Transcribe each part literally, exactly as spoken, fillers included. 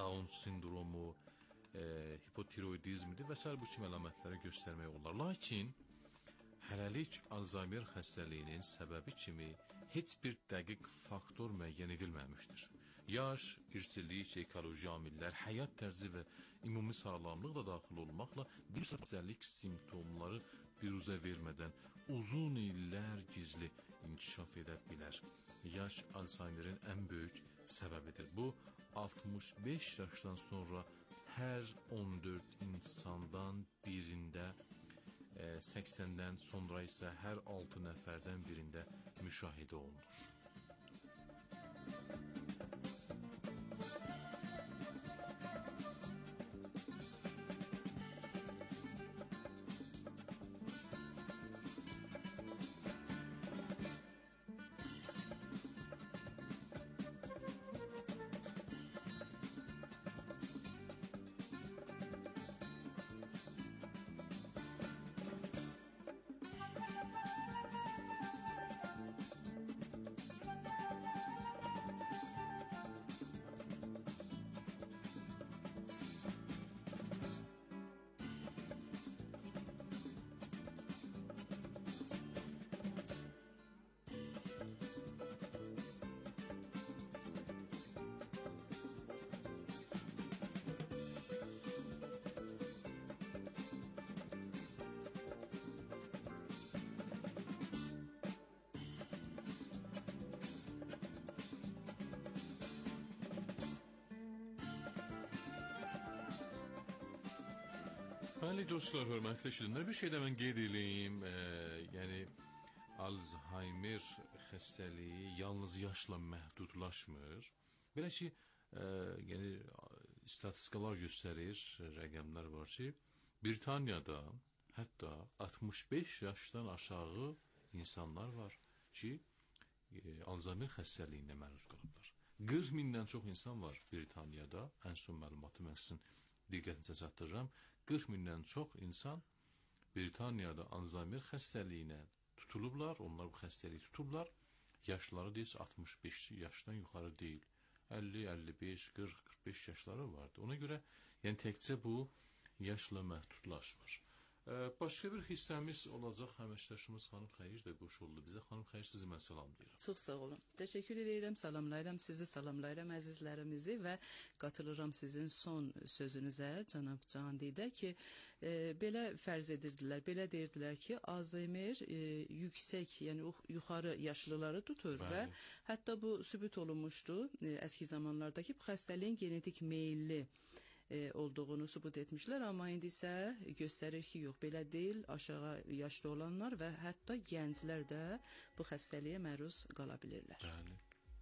Down sindromu, e, hipotiroidizmdir və s. bu kimi əlamətləri göstərmək olar. Lakin hələlik Alzheimer xəstəliyinin səbəbi kimi heç bir dəqiq faktor müəyyən edilməmişdir. Yaş, irsilik, ekoloji amillər, həyat tərzi və ümumi sağlamlıq da daxil olmaqla bir sıra xəstəlik simptomları biruzə vermədən uzun illər gizli inkişaf edə bilər. Yaş Alzheimer'in ən böyük səbəbidir. Bu, altmış beş yaşdan sonra hər on dörd insandan birində, səksəndən sonra isə hər altı nəfərdən birində müşahidə olunur. Bəli dostlar, hörmətli eşidənlər, bir şey də mən qeyd edeyim, e, yəni Alzheimer xəstəliyi yalnız yaşla məhdudlaşmır. Belə ki, e, yəni statistikalar göstərir, rəqəmlər var ki, Britaniyada hətta altmış beş yaşdan aşağı insanlar var ki, e, Alzheimer xəstəliyinə məruz qalıblar. qırx mindən çox insan var Britaniyada, ən son məlumatı mən sizin diqqətinizə çatdırıram. qırx mindən çox insan Britaniyada Alzheimer xəstəliyinə tutulublar, onlar bu xəstəliyi tutublar. Yaşları deyil, altmış beş yaşdan yuxarı deyil. əlli, əlli beş, qırx, qırx beş yaşları vardı. Ona görə, yəni təkcə bu yaşla məhdudlaşmır. Ee, başqa bir hissəmiz olacaq, həməkdaşımız xanım Xeyir də qoşuldu bizə. Xanım Xeyir, sizi mən salamlayıram. Çox sağ olun. Təşəkkür edirəm, salamlayıram sizi, salamlayıram əzizlərimizi və qatılıram sizin son sözünüzə, cənab Candidə ki, e, belə fərz edirdilər, belə deyirdilər ki, Alzheimer e, yüksək, yəni yuxarı yaşlıları tutur. Bəli. Və hətta bu sübut olunmuşdu e, əski zamanlardakı bu xəstəliyin genetik meyilli E, olduğunu sübut etmişlər, amma indi isə göstərir ki, yox, belə deyil, aşağı yaşlı olanlar və hətta gənclər də bu xəstəliyə məruz qala bilirlər. Bəli.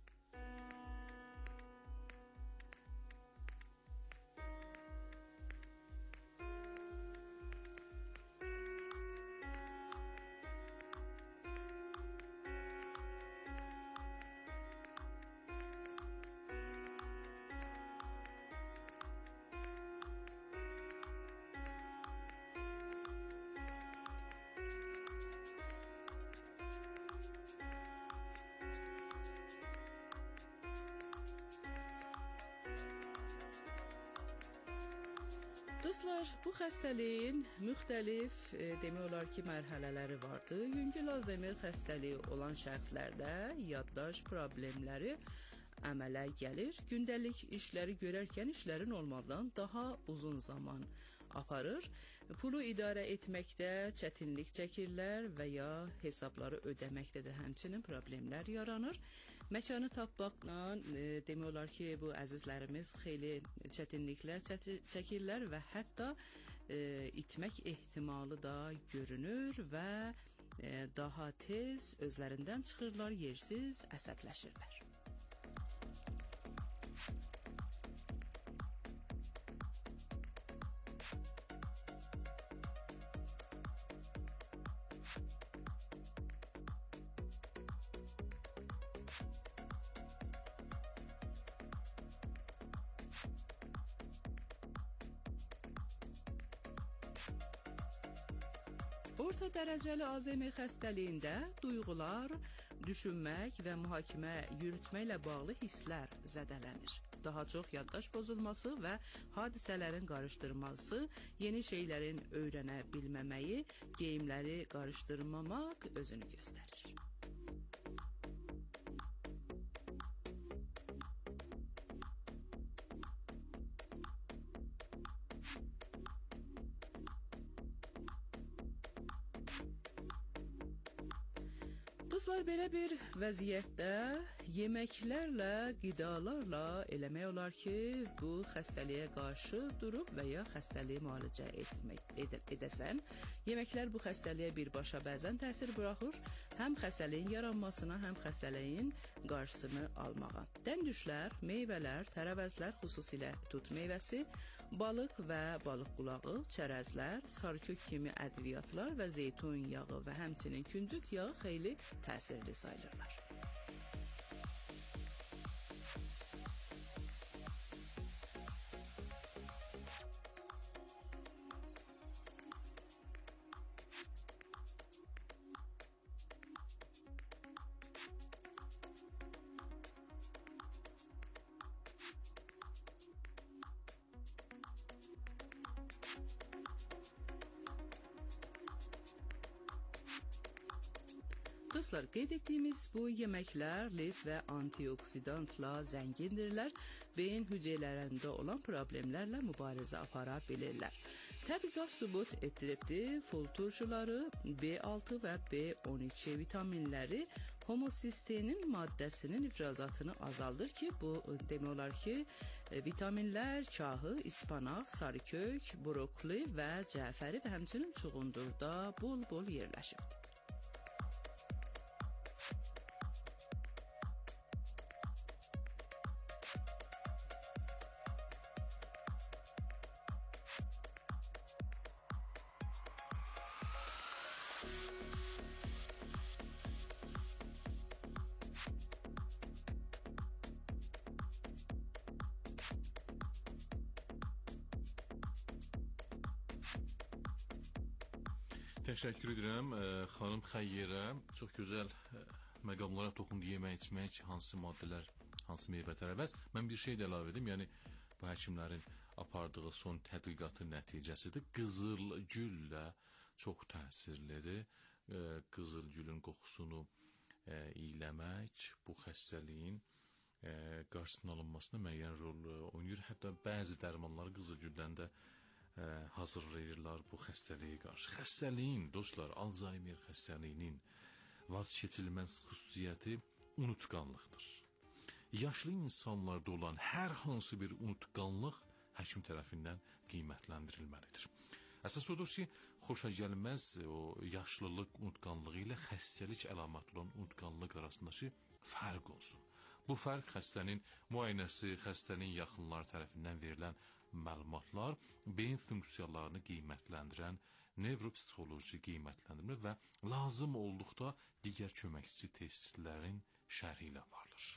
Dostlar, bu xəstəliyin müxtəlif e, demək olar ki, mərhələləri vardı. Yüngül Alzheimer xəstəliyi olan şəxslərdə yaddaş problemləri əmələ gəlir. Gündəlik işləri görərkən işləri normaldan daha uzun zaman aparır. Pulu idarə etməkdə çətinlik çəkirlər və ya hesabları ödəməkdə də həmçinin problemlər yaranır. Məkanı tapmaqla e, demək olar ki, bu əzizlərimiz xeyli çətinliklər çəkirlər və hətta e, itmək ehtimalı da görünür və e, daha tez özlərindən çıxırlar, yersiz əsəbləşirlər. Orta dərəcəli Alzheimer xəstəliyində duyğular, düşünmək və mühakimə yürütməklə bağlı hisslər zədələnir. daha çox yaddaş pozulması və hadisələrin qarışdırılması, yeni şeylərin öyrənə bilməməyi, geyimləri qarışdırmamaq özünü göstərir. Dostlar, belə bir vəziyyətdə yeməklərlə, qidalarla eləmək olar ki, bu xəstəliyə qarşı durub və ya xəstəliyi müalicə etmək ed edəsən. Yeməklər bu xəstəliyə birbaşa bəzən təsir buraxır, həm xəstəliyin yaranmasına, həm xəstəliyin qarşısını almağa. Dəndüşlər, meyvələr, tərəvəzlər, xüsusilə tut meyvəsi, balıq və balıq qulağı, çərəzlər, sarkök kimi ədviyyatlar və zeytun yağı və həmçinin küncüt yağı xeyli təsirli sayılırlar. Dostlar, qeyd etdiyimiz bu yeməklər lif və antioksidantla zəngindirlər, beyin hüceyrələrində olan problemlərlə mübarizə apara bilirlər. Tədqiqat sübut etdiribdir, fol turşuları, B altı və B on iki vitaminləri homosistein maddəsinin ifrazatını azaldır ki, bu demək olar ki, vitaminlər çahı, ispanaq, sarıkök, brokoli və cəfəri və həmçinin çuğundurda bol-bol yerləşir. Təşəkkür edirəm xanım Xəyyərə. Çox gözəl məqamlara toxundu, yemək içmək, hansı maddələr, hansı meyvə tərəvəz. Mən bir şey də əlavə edim, yəni bu həkimlərin apardığı son tədqiqatın nəticəsidir. Qızılgüllə çox təsirlidir. Qızılgülün qoxusunu iyləmək bu xəstəliyin qarşısının alınmasına müəyyən rol oynayır. Hətta bəzi dərmanları qızılgüldən də hazırlayırlar bu xəstəliyə qarşı. Xəstəliyin, dostlar, Alzheimer xəstəliyinin vazgeçilməz xüsusiyyəti unutqanlıqdır. Yaşlı insanlarda olan hər hansı bir unutqanlıq həkim tərəfindən qiymətləndirilməlidir. Əsas odur ki, xoşagəlməz o yaşlılıq unutqanlığı ilə xəstəlik əlaməti olan unutqanlıq arasındakı fərq olsun. Bu fərq xəstənin müayinəsi, xəstənin yaxınları tərəfindən verilən məlumatlar, beyin funksiyalarını qiymətləndirən nevropsixoloji qiymətləndirmə və lazım olduqda digər köməkçi testlərin şərhi ilə aparılır.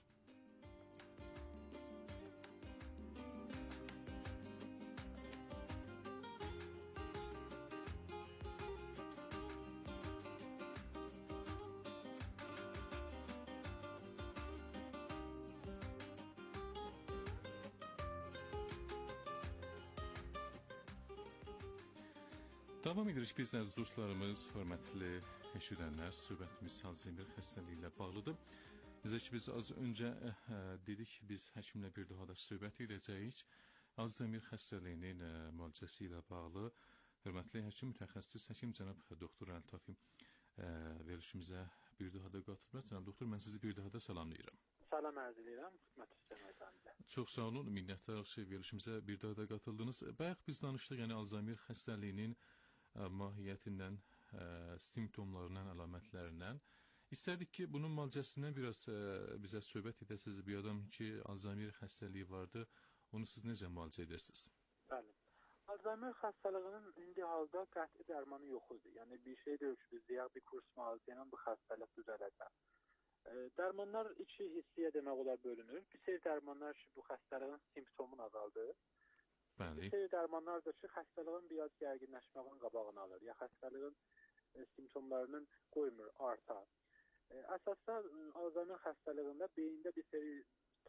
Davam edirik biz, əziz dostlarımız, hörmətli eşidənlər, söhbətimiz Alzheimer xəstəliyi ilə bağlıdır. Bizə ki, biz az öncə ə, dedik, biz həkimlə bir daha da söhbət edəcəyik. Alzheimer xəstəliyinin ə, müalicəsi ilə bağlı hörmətli həkim, mütəxəssis həkim cənab doktor Əltafi ə, verilişimizə bir daha da qatılır. Cənab doktor, mən sizi bir daha da salamlayıram. Salam ərz edirəm, xidmət istəyirəm. Çox sağ olun, minnətdarıq ki, verilişimizə bir daha da qatıldınız. Bayaq biz danışdıq, yəni Alzheimer xəstəliyinin mahiyyətindən, ə, simptomlarından, əlamətlərindən. İstərdik ki, bunun müalicəsindən biraz ə, bizə söhbət edəsiniz. Bir adam ki, Alzheimer xəstəliyi vardı, onu siz necə müalicə edirsiniz? Bəli. Alzheimer xəstəliyinin indi halda qəti dərmanı yox idi. Yəni bir şey deyil ki, biz deyək bir kurs müalicə ilə bu xəstəlik düzələcək. Dərmanlar iki hissiyə demək olar bölünür. Bir seri dərmanlar ki, bu xəstəliyin simptomunu azaldır. Bəli. Bir seri dərmanlardır ki, xəstəliyin biraz gərginləşməyin qabağını alır. Ya xəstəliyin e, simptomlarının qoymur, artar. E, əsasda Alzheimer xəstəliyində beyində bir seri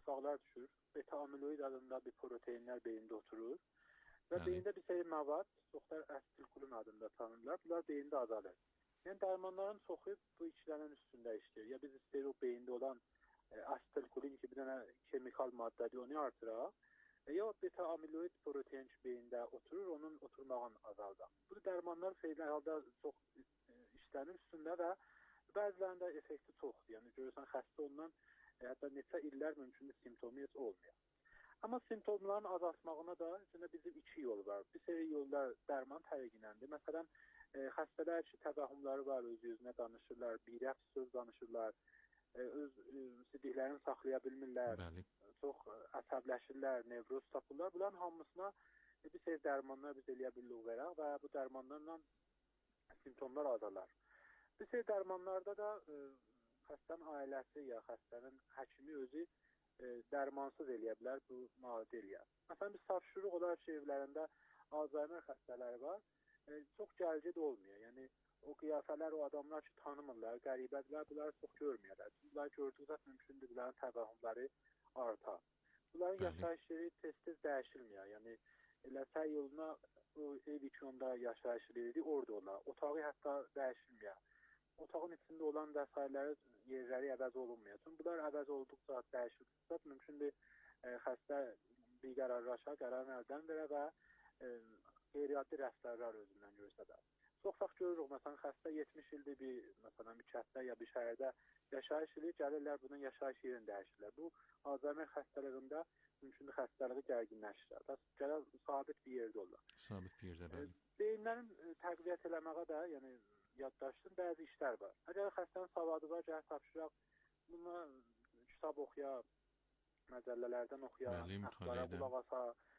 ittifaqlar düşür. Beta amiloid adında bir proteinlər beyində oturur və Bəli. beyində bir seri məvad, çoxlar asetilkolin adında tanınırlar. Bunlar beyində azalır. Yəni dərmanların çoxu bu ikilərin üstündə işləyir. Ya biz istəyir o beyində olan e, asetilkolin ki, bir dənə kimikal maddədir, onu artıraq. E, ya beta amiloid protein ki, beyində oturur, onun oturmağını azaldaq. Bu dərmanlar feyli halda çox e, işlənir üstündə və bəzilərində effekti çoxdur. Yəni görürsən xəstə ondan e, hətta neçə illər mümkündür simptomu heç olmuyor. Amma simptomların azaltmağına da bizim iki yol var. Bir seri yollar dərman tərəqinəndir. Məsələn, e, xəstələr ki, təvəhümləri var, öz-özünə danışırlar, birəf söz danışırlar, e, öz e, sidiklərini saxlaya bilmirlər, Bəli. çox əsəbləşirlər, nevroz tapırlar. Bunların hamısına e, bir seri dərmanlar biz eləyə bilirik verək və bu dərmanlarla simptomlar azalar. Bir seri dərmanlarda da e, xəstənin ailəsi ya xəstənin həkimi özü E, dərmansız eləyə bilər, bu müalicə eləyər. Məsələn, biz tapşırıq olar ki, evlərində Alzheimer xəstələri var, e, çox gəlici də olmuyor. Yəni, o qiyafələr, o adamlar ki, tanımırlar, qəribədirlər, bunları çox görməyərlər. Bunları gördükdə mümkündür, bunların təvəhümləri artar. Bunların yaşayış yeri tez-tez dəyişilmir. Yəni, elə səy yoluna o ev iki onda yaşayış yeri orada olar. Otağı hətta dəyişilmir. Otağın içində olan vəsaitləri, yerləri əvəz olunmuyor. Çünki bunlar əvəz olduqca, dəyişildikcə mümkündür e, xəstə bir qərarlaşa, qərarını əldən verə və e, qeyri-adi rəftarlar özündən göstərər. Çox vaxt görürük, məsələn, xəstə yetmiş ildir bir, məsələn, bir kənddə ya bir şəhərdə yaşayış edir, gəlirlər bunun yaşayış yerini dəyişirlər. Bu, Alzheimer xəstəliyində mümkündür xəstəliyi gərginləşdirir. Gələr sabit bir yerdə olur. Sabit bir yerdə, bəli. E, beyinlərin e, təqviyyət eləməyə də, yəni yaddaşın bəzi işlər var. Əgər xəstənin savadı var, gəlir tapşıraq, buna kitab oxuya, məcəllələrdən oxuya, əxbara qulaq asa,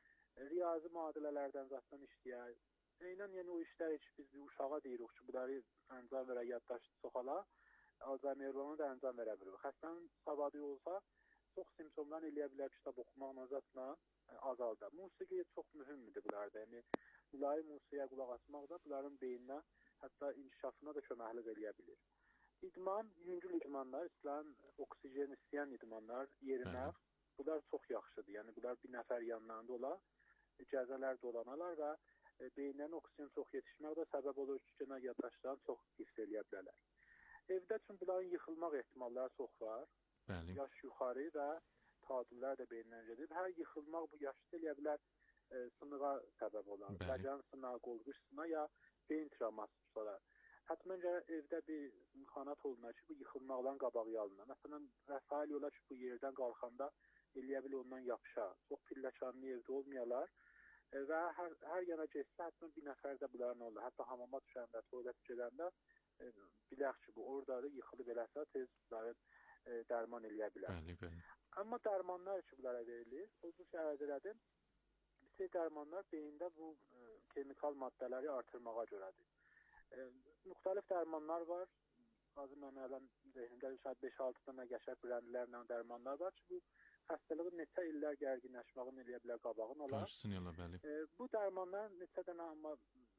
riyazi müadilələrdən zatdan işləyək. Eynən yəni o işlər heç biz bir uşağa deyirik ki, bunları əncam verə, yaddaşı çoxala, Alzheimer-lərini də əncam verə bilir. Xəstənin savadı olsa, çox simptomlar eləyə bilər kitab oxumaqla zatla azalda. Musiqi çox mühümdür bunlarda. Yəni, mülayim musiqiyə qulaq asmaq da bunların beyninə hətta inkişafına da köməklik eləyə bilir. İdman, yüngül idmanlar, istəyən oksigen istəyən idmanlar yerinə, bunlar çox yaxşıdır. Yəni, bunlar bir nəfər yanlarında olar, cəzələr dolanalar və e, beyinlərin oksigen çox yetişmək də səbəb olur ki, genel yaddaşlarını çox hifz eləyə bilərlər. Evdə üçün bunların yıxılmaq ehtimalları çox var. Bəli. Yaş yuxarı və tadillər də beynindən gedir. Hər yıxılmaq bu yaşda eləyə bilər e, sınığa səbəb olan. Bəcən sınağı, qolquş sınağı ya beyin travması tutarlar. Həttəmən evdə bir imkanat olunur ki, bu yıxılmaqdan qabağı alınır. Məsələn, vəsail olar ki, bu yerdən qalxanda eləyə bilir ondan yapışar. Çox pilləkanlı evdə olmayalar e, və hər, hər yana geçsə, həttəmən bir nəfər də bunların olur. Hətta hamama düşəndə, tualet gedəndə e, bilək ki, bu oradadır, yıxılıb eləsə, tez bunların e, dərman eləyə bilər. Bəli, bəli. Amma dərmanlar ki, bunlara verilir, o bu şəhərlərdə bir dərmanlar beyində bu e, kimikal maddələri artırmağa görədir. E, müxtəlif dərmanlar var. Azı mənə ələn zehnimdə beş-altı dənə qəşəng brendlərlə dərmanlar var ki, bu xəstəliyin neçə illər gərginləşməyini eləyə bilər, qabağını olar. Qarşısını ala, bəli. E, bu dərmanlar neçə dənə amma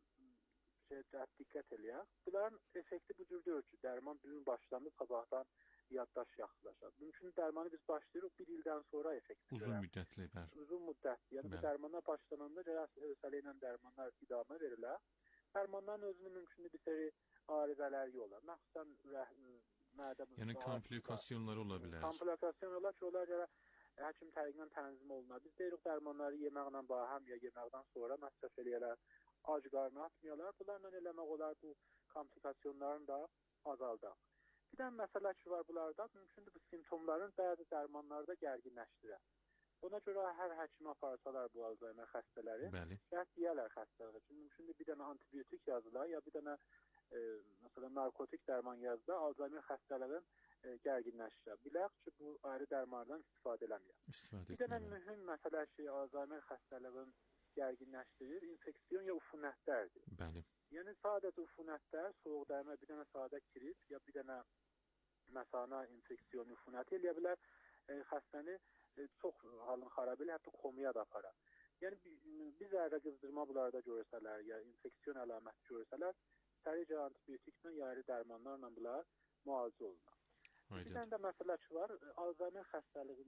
şey, diqqət eləyək. Bunların effekti bu cür deyil ki, dərman bizim başlandı, sabahdan yaddaş yaxşılaşar. Mümkün dərmanı biz başlayırıq, bir ildən sonra effekti Uzun görək. Müddətli, bəli. Uzun müddətli. Yəni, bəli. Bu dərmanlar başlananda ölçəli ilə dərmanlar idamə verirlər. Dərmanların özünün mümkün bir seri arızələri olar. Məxsusən mədə... Yəni, komplikasiyonları ola bilər. Komplikasyon olar ki, onlar görə həkim tərəqindən tənzim olunur. Biz deyirik, dərmanları yeməklə bağlı, həm ya yeməkdən sonra məsrəf eləyərlər, ac qarnı atmıyorlar. Bunlarla eləmək olar bu komplikasiyonların da azaldaq. Bir də məsələ ki var bunlarda, mümkündür bu simptomların bəzi dərmanlarda gərginləşdirər. Ona görə hər həkimə aparsalar bu Alzheimer xəstələri, şəhət deyərlər xəstələrə ki, mümkündür bir dənə antibiotik yazılar, ya bir dənə e, məsələn, narkotik dərman yazılar, Alzheimer xəstələrin e, gərginləşdirər. Bilək ki, bu ayrı dərmanlardan istifadə eləməyək. İstifadə bir dənə mühüm məsələ ki, Alzheimer xəstələrin gərginləşdirir, infeksiyon ya ufunətlərdir. Bəli. Yəni, sadəcə ufunətlər, soğuq dəymə, bir dənə sadə kirit, ya bir dənə məsana infeksiyon ufunəti eləyə bilər, e, xəstəni e, çox halın xarabilə, hətta komaya da aparar. Yəni, bir zərrə qızdırma bunlarda görsələr, ya infeksiyon əlaməti görsələr, səricə antibiotiklə, ya ayrı dərmanlarla bunlar müalicə olunur. Bir dənə də məsələ ki var, Alzheimer xəstəliyinin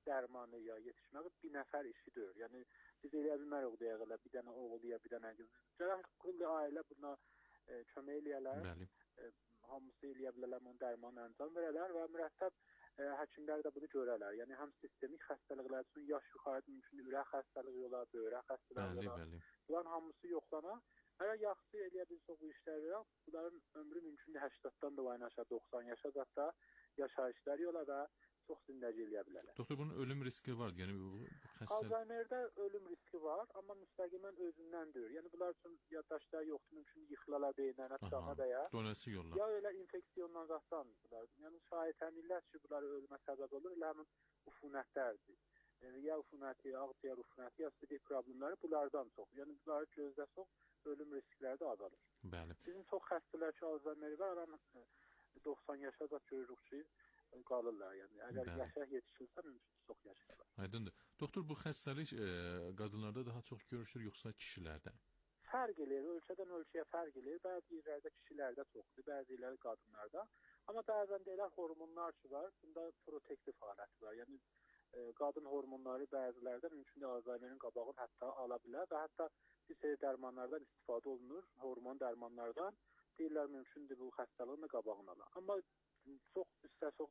dərmanı ya yetişməyi bir nəfər işidir. Yəni biz eləyə bilmərik dəqiqələ bir dənə oğul ya bir dənə qız. Cərrahlı ailə buna e, kömək eləyərlər. Bəli. E, hamısı eləyə bilərlər, onun dərmanı əncam verərlər və mürəttəb e, həkimlər də bunu görərlər. Yəni həm sistemik xəstəliklər üçün yaş yuxarı mümkün ürək xəstəliyi olar, böyrək xəstəliyi olar. Bəli, bəli. Bunların hamısı yoxlanar. Əgər yaxşı eləyə bilsək bu işləri, bunların ömrü mümkün həştaddan da aşağı doxsan yaşa da yaşayışları yola və çox zindəci eləyə bilərlər. Doktor, bunun ölüm riski var. Yəni bu, bu xəstəlik... Alzheimerdə ölüm riski var, amma müstəqilən özündən deyir. Yəni bunlar üçün yaddaşlar yoxdur, mümkün yıxılalar beynlərinə, tutana da ya. Donası yollar. Ya elə infeksiyondan zaxsan bunlar. Yəni şahidənilər ki, bunlar ölümə səbəb olur, elə həmin ufunətlərdir. Yəni, ya ufunəti, ağciyər ufunəti, ya sidik problemləri bunlardan çox. Yəni bunları gözləsək ölüm riskləri də azalır. Bəli. Bizim çox xəstələr ki, Alzheimer var, adam doxsan yaşa da görürük ki, qalırlar. Yəni əgər Bəli. yaşa yetişilsə mümkün çox yaşayırlar. Aydındır. Doktor, bu xəstəlik e, qadınlarda daha çox görüşür yoxsa kişilərdə? Fərq eləyir, ölkədən ölkəyə fərq eləyir. Bəzi yerlərdə kişilərdə çoxdur, bəzi yerlərdə qadınlarda. Amma bəzən də elə hormonlar ki var, bunda protektiv haləti var. Yəni e, qadın hormonları bəzilərdə mümkün də Alzheimerin qabağını hətta ala bilər və hətta bir seri dərmanlardan istifadə olunur, hormon dərmanlardan. Deyirlər mümkündür bu xəstəliyin qabağını ala. Amma çox üstə çox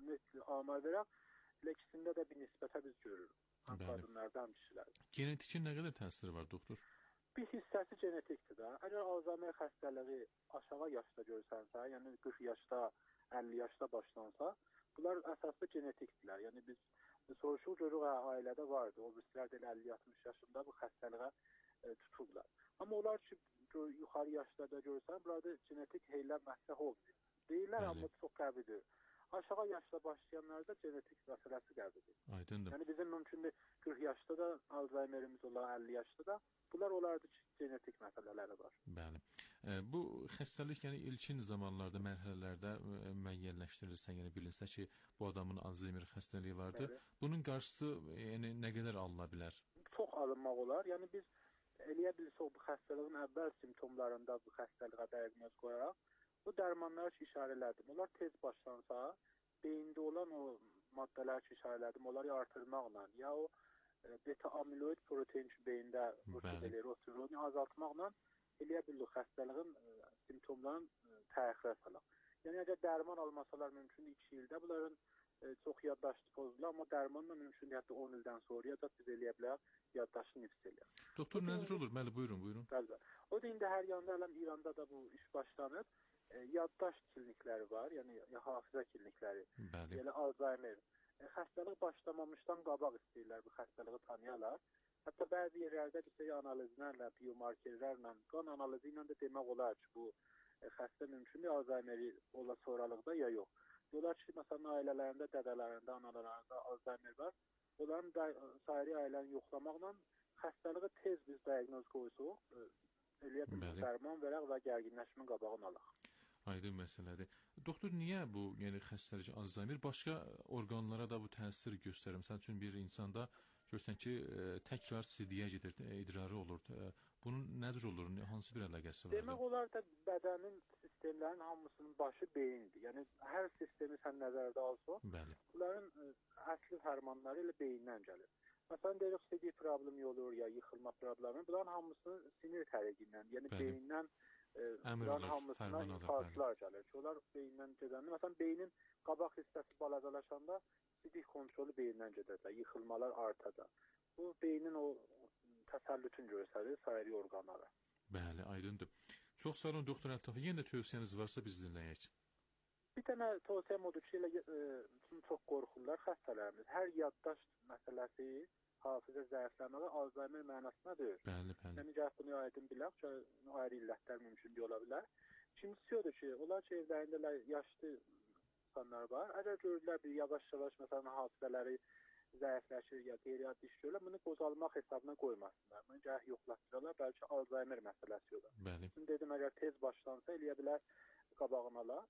amar verək, elə ikisində də bir nisbətə biz görürük. Həm qadınlarda, həm kişilərdə. Genetikin nə qədər təsiri var, doktor? Bir hissəsi genetikdir də. Əgər Alzheimer xəstəliyi aşağı yaşda görsənsə, yəni qırx yaşda, əlli yaşda başlansa, bunlar əsaslı genetikdirlər. Yəni biz, biz soruşuq görürük, ailədə vardı. O birisilər də əlli altmış yaşında bu xəstəliyə e, tutublar. Amma onlar ki, yuxarı yaşlarda görsən, burada genetik heylər məsələ olmuyor. Deyirlər, Bəli. amma çox qəbidir. Aşağı yaşda başlayanlarda genetik məsələsi qəbidir. Aydındır. Yəni bizim mümkündür qırx yaşda da Alzheimerimiz olar, əlli yaşda da. Bunlar onlarda genetik məsələləri var. Bəli. E, bu xəstəlik yəni ilkin zamanlarda, mərhələlərdə e, müəyyənləşdirilirsə, yəni bilinsə ki, bu adamın Alzheimer xəstəliyi vardır. Bəli. Bunun qarşısı yəni nə qədər alına bilər? Çox alınmaq olar. Yəni biz eləyə bilsək bu xəstəliyin əvvəl simptomlarında bu xəstəliyə diaqnoz qoyaraq bu dərmanlar ki, işarələdim. Onlar tez başlansa, beyində olan o maddələr ki, işarələdim, onları artırmaqla, ya o e, beta-amiloid protein ki, beyində rotirozni azaltmaqla eləyə bilir xəstəliyin e, simptomlarının e, təxirə salaq. Yəni, əgər dərman almasalar mümkün iki ildə, bunların e, çox yaddaşlı pozulur, amma dərmanla mümkün hətta on ildən sonra ya da biz eləyə bilərik, yaddaşlı nifs eləyək. Doktor, necə olur? Məli, buyurun, buyurun. Bəli, o da indi hər yanda, hələm İranda da bu iş başlanır. E, yaddaş klinikləri var, yəni ya, hafizə klinikləri, yəni Alzheimer. E, xəstəlik başlamamışdan qabaq istəyirlər bu xəstəliyi tanıyarlar. Hətta bəzi yerlərdə bir şey analizlərlə, biomarkerlərlə, qan analizi ilə də demək olar ki, bu e, xəstə mümkündür Alzheimeri ola sonralıqda ya yox. Diyorlar ki, məsələn, ailələrində, dədələrində, analarında Alzheimer var. Onların da sairi ailəni yoxlamaqla xəstəliyi tez biz diaqnoz qoysuq, e, eləyə bilmək dərman verək və gərginləşmə qabağını alaq. Aydın məsələdir. Doktor, niyə bu yəni xəstəlik Alzheimer başqa orqanlara da bu təsir göstərir? Məsəl üçün bir insanda görsən ki, e, təkrar sidiyə gedir, e, idrarı olur. E, bunun nədir olur? Hansı bir əlaqəsi var? Demək olar da bədənin sistemlərin hamısının başı beyindir. Yəni hər sistemi sən nəzərdə alsan, bəli. Bunların e, əsli fərmanları elə beyindən gəlir. Məsələn, deyirik sidik problemi olur ya yıxılma problemi. Bunların hamısı sinir tərəqindən, yəni bəli. Beyindən Bunların hamısına infarktlar gəlir ki, onlar beyindən gedəndə, məsələn, beynin qabaq hissəsi balacalaşanda sidik kontrolü beyindən gedəcək, yıxılmalar artacaq. Bu, beynin o təsəllütün göstərir sairi orqanlara. Bəli, aydındır. Çox sağ olun, doktor Əltaf. Yenə də tövsiyəniz varsa biz dinləyək. Bir dənə tövsiyəm odur ki, elə, e, çox qorxurlar xəstələrimiz. Hər yaddaş məsələsi, hafizə zəifləməli Alzheimer mənasına deyil. Bəli, bəli. Yəni, gəlib bunu aydın bilək ki, ayrı illətlər mümkün ola bilər. İkincisi odur ki, onlar ki, evlərində yaşlı insanlar var. Əgər görürlər bir yavaş-yavaş, məsələn, hafizələri zəifləşir ya qeyri-adi iş görürlər, bunu qozalmaq hesabına qoymasınlar. Bunu gərək yoxlatdırırlar, bəlkə Alzheimer məsələsi olar. Bəli. Şimdi dedim, əgər tez başlansa, eləyə bilər qabağını ala.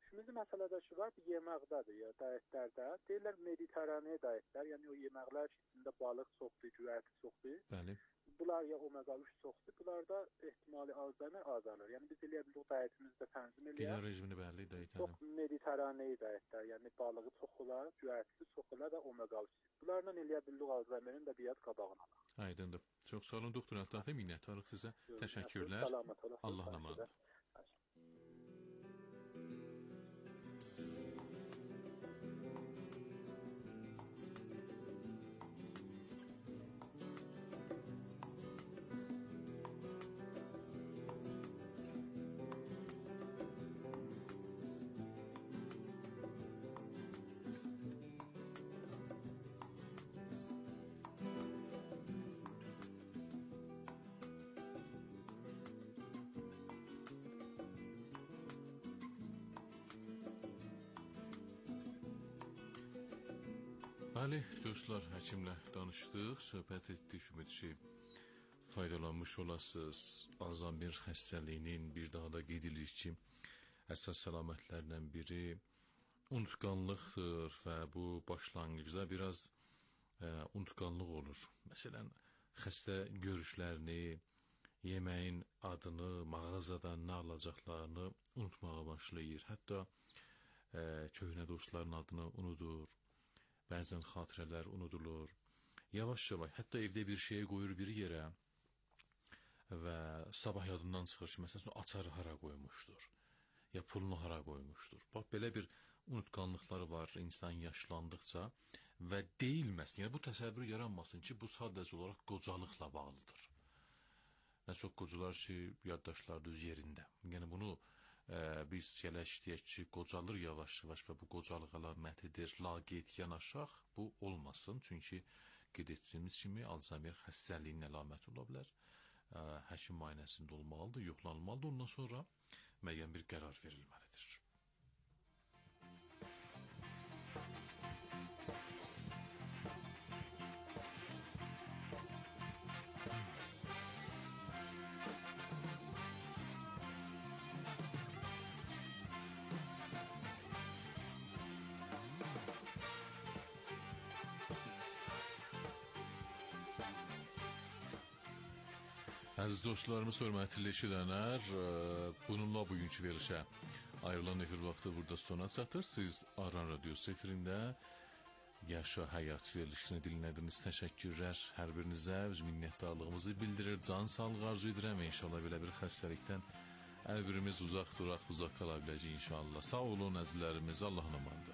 İkinci məsələdəki var, bu yeməkdədir ya, dayətlərdə. Deyirlər mediterane dayətlər, yəni o yeməklər içində balıq çoxdur, güvərti çoxdur. Bəli. Bunlar ya omega üç çoxdur, bunlarda ehtimali Alzheimer azalır. Yəni biz eləyə bilirik dayətimizdə tənzim eləyək. Genel rejimini bəli dayət. Çox mediterane dayətlər, yəni balığı çox olar, güvərtisi çox olar və omega üç. Bunlarla eləyə bilirik Alzheimerin də biət qabağını alır. Aydındır. Çox sağ olun doktor Əltaf, minnətdarıq sizə. Təşəkkürlər. Salamat olun. Allah'a emanet. Bəli, dostlar, həkimlə danışdıq, söhbət etdik, ümid ki, faydalanmış olasınız. Alzheimer xəstəliyinin bir daha da qeyd edirik ki, əsas əlamətlərdən biri unutqanlıqdır və bu başlanğıcda biraz e, unutqanlıq olur. Məsələn, xəstə görüşlərini, yeməyin adını, mağazadan nə alacaqlarını unutmağa başlayır. Hətta e, köhnə dostların adını unudur. Bəzən xatirələr unudulur. Yavaş-yavaş, hətta evdə bir şeyə qoyur bir yerə və sabah yadından çıxır ki, məsələn, açarı hara qoymuşdur, ya pulunu hara qoymuşdur. Bax, belə bir unutqanlıqları var insan yaşlandıqca və deyilməsin, yəni bu təsəvvür yaranmasın ki, bu sadəcə olaraq qocalıqla bağlıdır. Nə çox qocalar ki, yaddaşlar düz yerində. Yəni bunu Ə, biz gələk deyək ki, qocalır yavaş-yavaş və bu qocalıq əlamətidir, laqeyd yanaşaq, bu olmasın. Çünki qeyd etdiyimiz kimi Alzheimer xəstəliyinin əlaməti ola bilər. Ə, həkim müayinəsində olmalıdır, yoxlanılmalıdır, ondan sonra müəyyən bir qərar verilməlidir. Əziz dostlarımız, hörmətli eşidənlər, bununla bugünkü verilişə ayrılan efir vaxtı burada sona çatır. Siz Aran Radiosu efirində Yaşa Həyat verilişini dinlədiniz. Təşəkkürlər hər birinizə, öz minnətdarlığımızı bildirir, can sağlığı arzu edirəm. İnşallah belə bir xəstəlikdən hər birimiz uzaq duraq, uzaq qala biləcək inşallah. Sağ olun əzizlərimiz, Allahın amanında.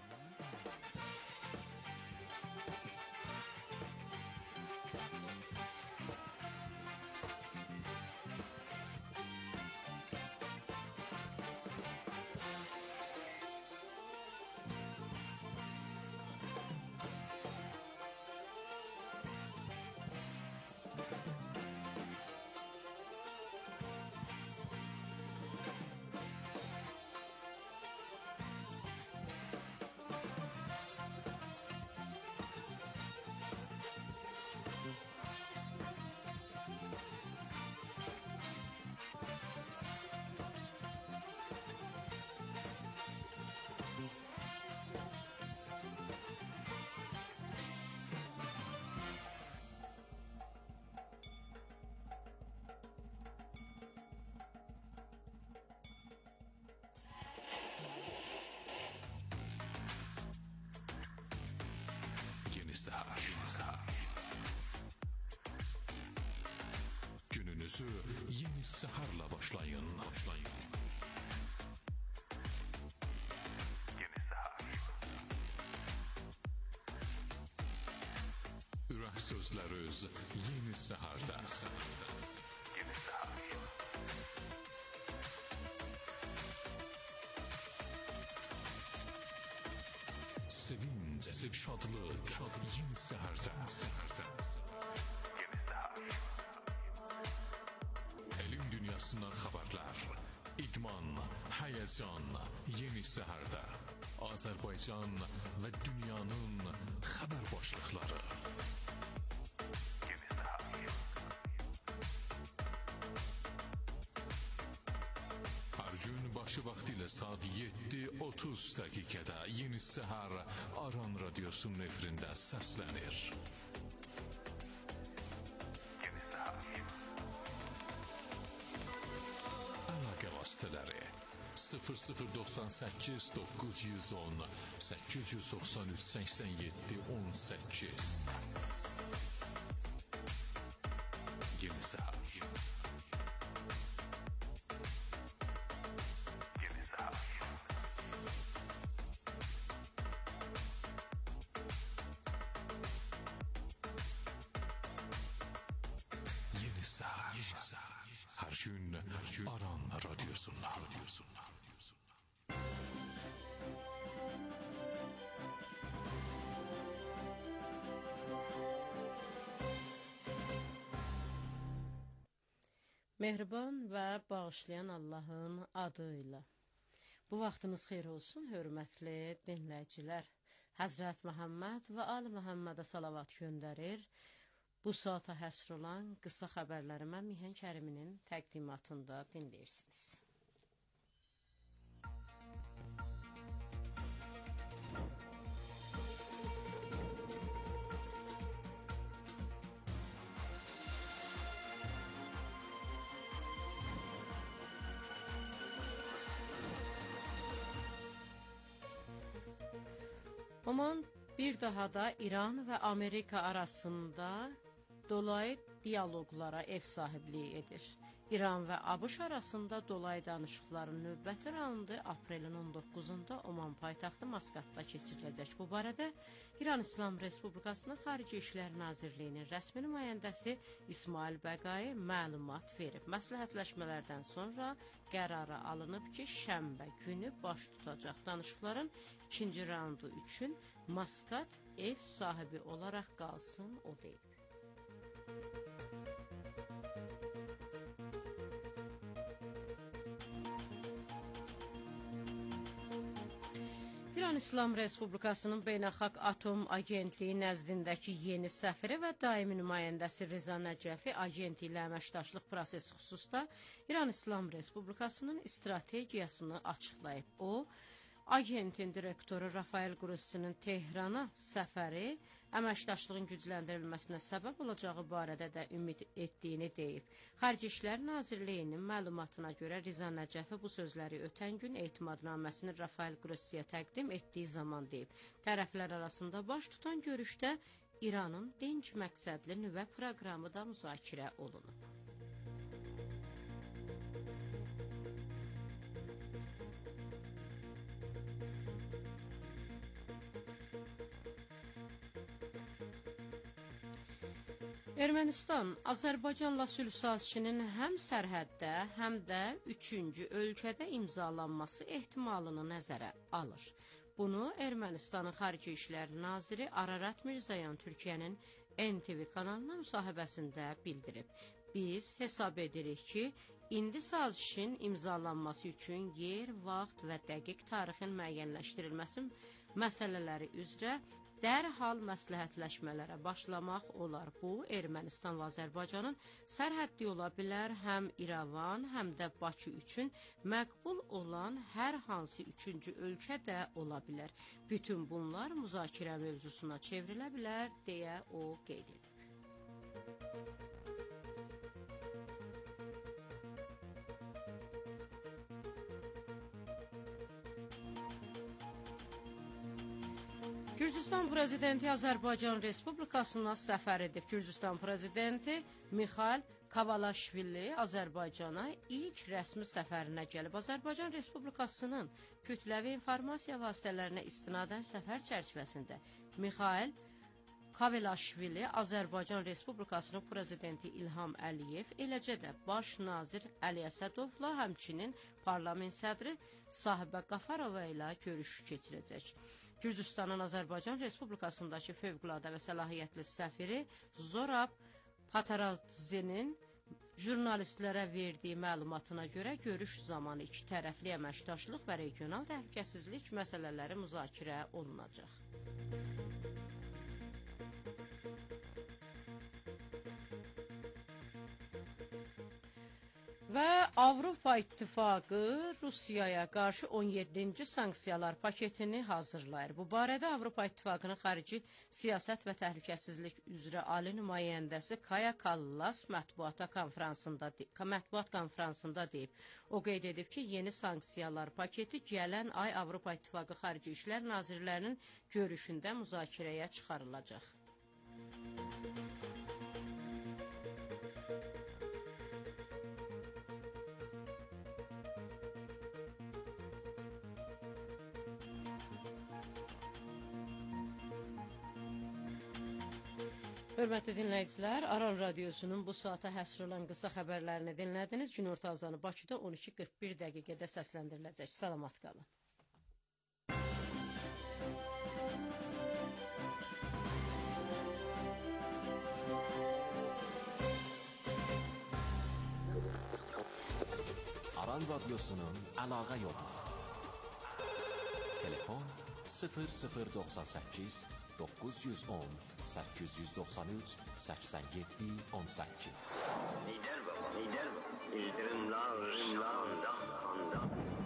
Gününüzü yeni seherle başlayın. başlayın. Yeni seher. Ürək sözləriniz yeni seherdə. Yeni seher. Sevinç, şadlıq, şadlıq yeni seherdə. Seherdə. Dünyasından xəbərlər, idman, həyəcan, yeni səhərdə, Azərbaycan və dünyanın xəbər başlıqları. Yeni səhər. Hər gün baş Bakı vaxtı ilə saat yeddi otuz dəqiqədə Yeni Səhər Aran Radiosunun efirində səslənir. Yeni Səhər. Əlaqə vasitələri sıfır sıfır doxsan səkkiz doqquz yüz on səkkiz yüz doxsan üç səksən yeddi on səkkiz. Yeni Səhər. Her gün Aran Radyosu'ndan. Mehriban və bağışlayan Allahın adıyla. Bu vaxtınız xeyir olsun, hörmətli dinləyicilər. Həzrət Məhəmməd və Ali Məhəmmədə salavat göndərir. Bu saata həsr olan qısa xəbərləri mən Mihen Kəriminin təqdimatında dinləyirsiniz. Oman bir daha da İran və Amerika arasında dolayı diyaloqlara ev sahibliyi edir. İran və ABŞ arasında dolayı danışıqların növbəti raundu aprelin on doqquzunda Oman paytaxtı Maskatda keçiriləcək. Bu barədə İran İslam Respublikasının Xarici İşlər Nazirliyinin rəsmi nümayəndəsi İsmail Bəqai məlumat verib. Məsləhətləşmələrdən sonra qərara alınıb ki, şənbə günü baş tutacaq danışıqların ikinci raundu üçün Maskat ev sahibi olaraq qalsın, o deyib. İran İslam Respublikasının Beynəlxalq Atom Agentliyi nəzdindəki yeni səfiri və daimi nümayəndəsi Rza Nəcəfi agentliyi ilə əməkdaşlıq prosesi xüsusda İran İslam Respublikasının strategiyasını açıqlayıb. O, agentin direktoru Rafael Qurusinin Tehrana səfəri əməkdaşlığın gücləndirilməsinə səbəb olacağı barədə də ümid etdiyini deyib. Xarici İşlər Nazirliyinin məlumatına görə Rza Nəcəfi bu sözləri ötən gün etimadnaməsini Rafael Qurusiyə təqdim etdiyi zaman deyib. Tərəflər arasında baş tutan görüşdə İranın dinc məqsədli nüvə proqramı da müzakirə olunub. Ermənistan, Azərbaycanla sülh sazişinin həm sərhəddə, həm də üçüncü ölkədə imzalanması ehtimalını nəzərə alır. Bunu Ermənistanın Xarici İşlər Naziri Ararat Mirzoyan Türkiyənin N T V kanalına müsahibəsində bildirib. Biz hesab edirik ki, indi sazişin imzalanması üçün yer, vaxt və dəqiq tarixin müəyyənləşdirilməsi məsələləri üzrə dərhal məsləhətləşmələrə başlamaq olar. Bu, Ermənistan və Azərbaycanın sərhəddi ola bilər, həm İrəvan, həm də Bakı üçün məqbul olan hər hansı üçüncü ölkə də ola bilər. Bütün bunlar müzakirə mövzusuna çevrilə bilər, deyə o qeyd edib. Gürcüstan prezidenti Azərbaycan Respublikasına səfər edib. Gürcüstan prezidenti Mixail Kavalaşvili Azərbaycana ilk rəsmi səfərinə gəlib. Azərbaycan Respublikasının kütləvi informasiya vasitələrinə istinadən səfər çərçivəsində Mixail Kavalaşvili Azərbaycan Respublikasının prezidenti İlham Əliyev, eləcə də baş nazir Əli Əsədovla, həmçinin parlament sədri Sahibə Qafarova ilə görüş keçirəcək. Gürcüstanın Azərbaycan Respublikasındakı fövqüladə və səlahiyyətli səfiri Zorab Patarazinin jurnalistlərə verdiyi məlumatına görə görüş zamanı iki tərəfli əməkdaşlıq və regional təhlükəsizlik məsələləri müzakirə olunacaq. Və Avropa İttifaqı Rusiyaya qarşı on yeddinci sanksiyalar paketini hazırlayır. Bu barədə Avropa İttifaqının xarici siyasət və təhlükəsizlik üzrə ali nümayəndəsi Kaya Kallas mətbuata konfransında, mətbuat konfransında deyib. O qeyd edib ki, yeni sanksiyalar paketi gələn ay Avropa İttifaqı Xarici İşlər Nazirlərinin görüşündə müzakirəyə çıxarılacaq. Hörmətli dinləyicilər, Aran Radiosunun bu saata həsr olan qısa xəbərlərini dinlədiniz. Günorta azanı Bakıda on iki qırx bir dəqiqədə səsləndiriləcək. Salamat qalın. Aran Radiosunun əlaqə yolu. Telefon sıfır sıfır doxsan səkkiz doqquz yüz on səkkiz yüz doxsan üç səksən yeddi on səkkiz. Lider baba, lider baba. İldırımlar, ırımlar, dağ-xanda.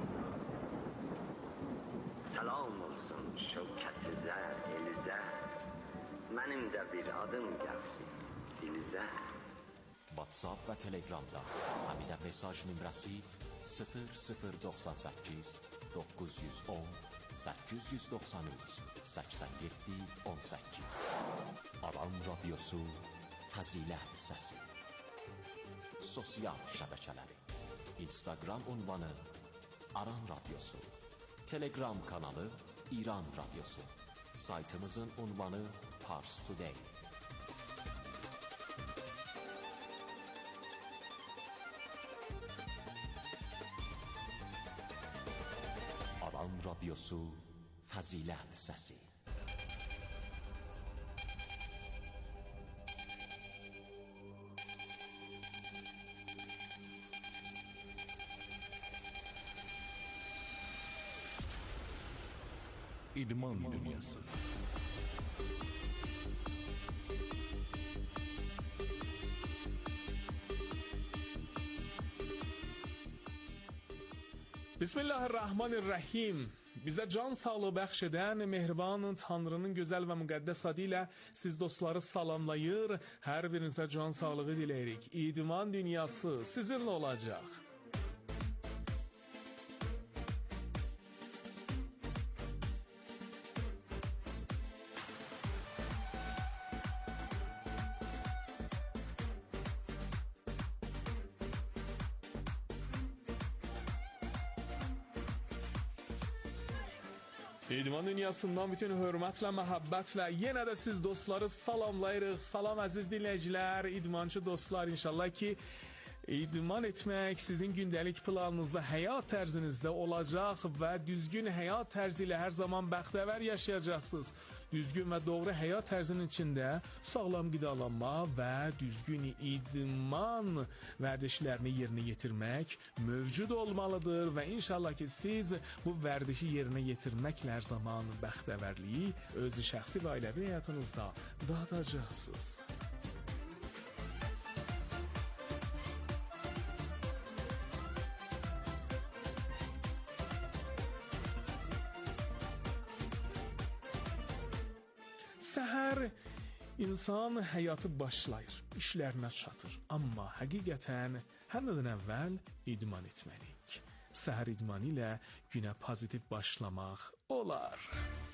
Salam olsun şövkətizə, elizə. Mənim də bir adım gəlsin dilizə. WhatsApp və Telegramda həmidə mesaj nömrəsi sıfır sıfır doxsan səkkiz doqquz yüz on səkkiz yüz doxsan üç səksən yeddi on səkkiz. Aran Radiosu Fəzilət Səsi. Sosial şəbəkələri. Instagram ünvanı Aran Radiosu. Telegram kanalı İran Radiosu. Saytımızın ünvanı Pars Today. Aran Radiosu Fəzilət Səsi. İdman dünyası. Bismillahirrahmanirrahim. Bizə can sağlığı bəxş edən mehriban Tanrının gözəl və müqəddəs adı ilə siz dostları salamlayır, hər birinizə can sağlığı diləyirik. İdman dünyası sizinlə olacaq. İdman dünyasından bütün hörmətlə, məhəbbətlə yenə də siz dostları salamlayırıq. Salam əziz dinləyicilər, idmançı dostlar, inşallah ki idman etmək sizin gündəlik planınızda, həyat tərzinizdə olacaq və düzgün həyat tərzi ilə hər zaman bəxtəvər yaşayacaqsınız. Düzgün və doğru həyat tərzinin içində sağlam qidalanma və düzgün idman vərdişlərini yerinə yetirmək mövcud olmalıdır və inşallah ki siz bu vərdişi yerinə yetirməklə hər zaman bəxtəvərliyi öz şəxsi və ailəvi həyatınızda dadacaqsınız. Səhər insan həyatı başlayır, işlərinə çatır. Amma həqiqətən həmdən əvvəl idman etməliyik. Səhər idmanı ilə günə pozitiv başlamaq olar.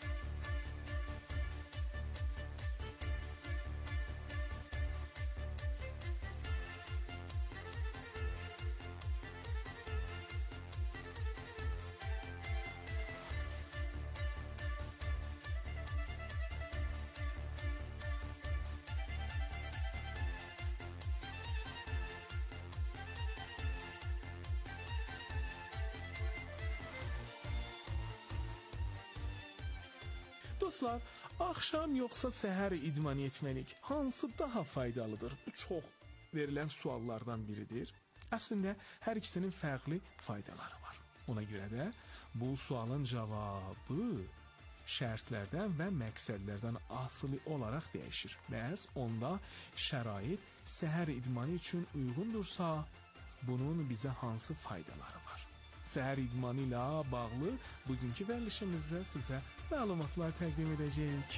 Dostlar, axşam yoxsa səhər idman etməlik hansı daha faydalıdır? Bu çox verilən suallardan biridir. Əslində, hər ikisinin fərqli faydaları var. Ona görə də bu sualın cavabı şərtlərdən və məqsədlərdən asılı olaraq dəyişir. Bəs onda şərait səhər idmanı üçün uyğundursa, bunun bizə hansı faydaları var? Səhər idmanı ilə bağlı bugünkü verilişimizdə sizə məlumatlar təqdim edəcəyik.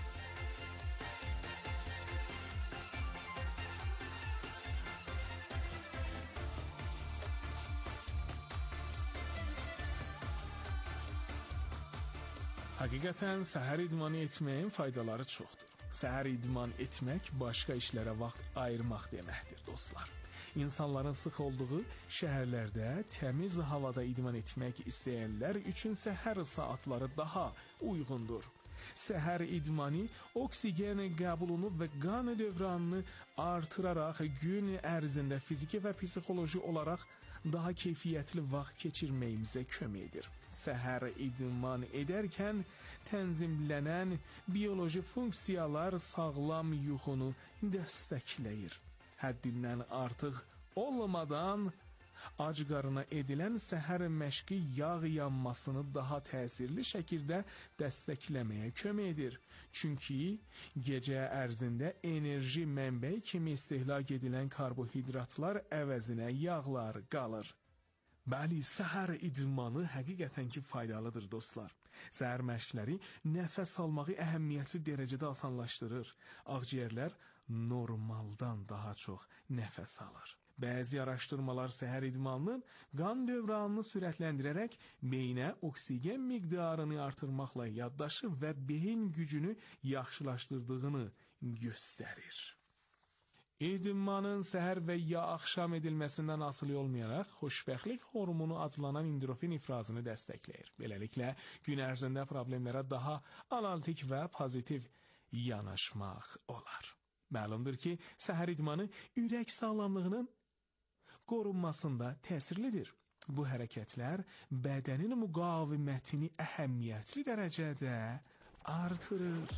Həqiqətən səhər idmanı etməyin faydaları çoxdur. Səhər idman etmək başqa işlərə vaxt ayırmaq deməkdir, dostlar. İnsanların sıx olduğu şəhərlərdə təmiz havada idman etmək istəyənlər üçün səhər saatları daha uyğundur. Səhər idmanı oksigen qəbulunu və qan dövranını artıraraq gün ərzində fiziki və psixoloji olaraq daha keyfiyyətli vaxt keçirməyimizə kömək edir. Səhər idman edərkən tənzimlənən bioloji funksiyalar sağlam yuxunu dəstəkləyir. Həddindən artıq olmadan ac qarına edilən səhər məşqi yağ yanmasını daha təsirli şəkildə dəstəkləməyə kömək edir. Çünki gecə ərzində enerji mənbəyi kimi istehlak edilən karbohidratlar əvəzinə yağlar qalır. Bəli, səhər idmanı həqiqətən ki faydalıdır, dostlar. Səhər məşqləri nəfəs almağı əhəmiyyətli dərəcədə asanlaşdırır. Ağciyərlər normaldan daha çox nəfəs alır. Bəzi araşdırmalar səhər idmanının qan dövranını sürətləndirərək beyinə oksigen miqdarını artırmaqla yaddaşı və beyin gücünü yaxşılaşdırdığını göstərir. İdmanın səhər və ya axşam edilməsindən asılı olmayaraq xoşbəxtlik hormonu adlanan endorfin ifrazını dəstəkləyir. Beləliklə, gün ərzində problemlərə daha analitik və pozitiv yanaşmaq olar. Məlumdur ki, səhər idmanı ürək sağlamlığının qorunmasında təsirlidir. Bu hərəkətlər bədənin müqavimətini əhəmiyyətli dərəcədə artırır.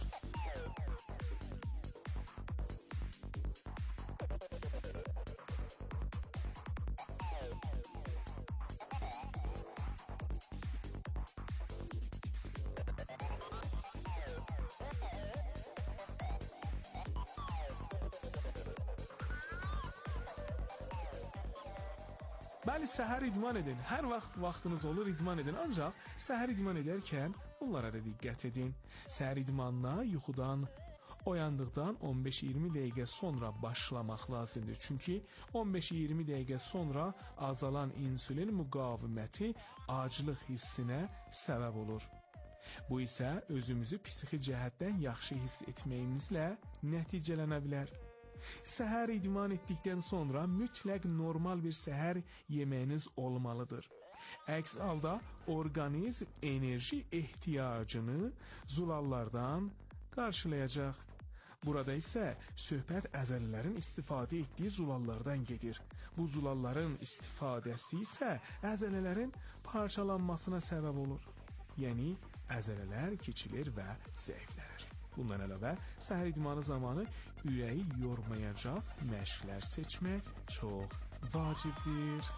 Bəli, səhər idman edin. Hər vaxt vaxtınız olur idman edin. Ancaq səhər idman edərkən bunlara da diqqət edin. Səhər idmanına yuxudan oyandıqdan on beş iyirmi dəqiqə sonra başlamaq lazımdır. Çünki on beş iyirmi dəqiqə sonra azalan insulin müqaviməti aclıq hissinə səbəb olur. Bu isə özümüzü psixi cəhətdən yaxşı hiss etməyimizlə nəticələnə bilər. Səhər idman etdikdən sonra mütləq normal bir səhər yeməyiniz olmalıdır. Əks halda orqanizm enerji ehtiyacını zulallardan qarşılayacaq. Burada isə söhbət əzələlərin istifadə etdiyi zulallardan gedir. Bu zulalların istifadəsi isə əzələlərin parçalanmasına səbəb olur. Yəni əzələlər kiçilir və zəiflənir. Bundan əlavə, səhər idmanı zamanı ürəyi yormayacaq məşqlər seçmək çox vacibdir.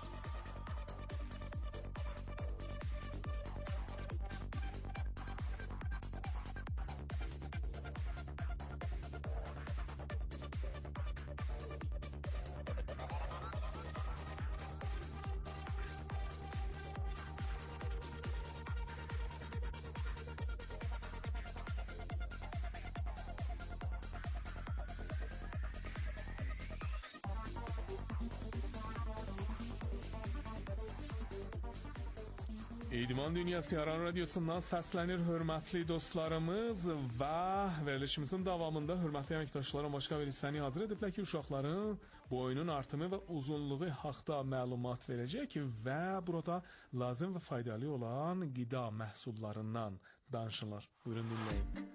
İdman Dünyası Yaran Radyosu'ndan səslənir hörmətli dostlarımız və verilişimizin davamında hörmətli əməkdaşlarım başqa bir hissəni hazır ediblər ki, uşaqların boyunun artımı və uzunluğu haqda məlumat verəcək və burada lazım və faydalı olan qida məhsullarından danışılır. Buyurun dinləyin.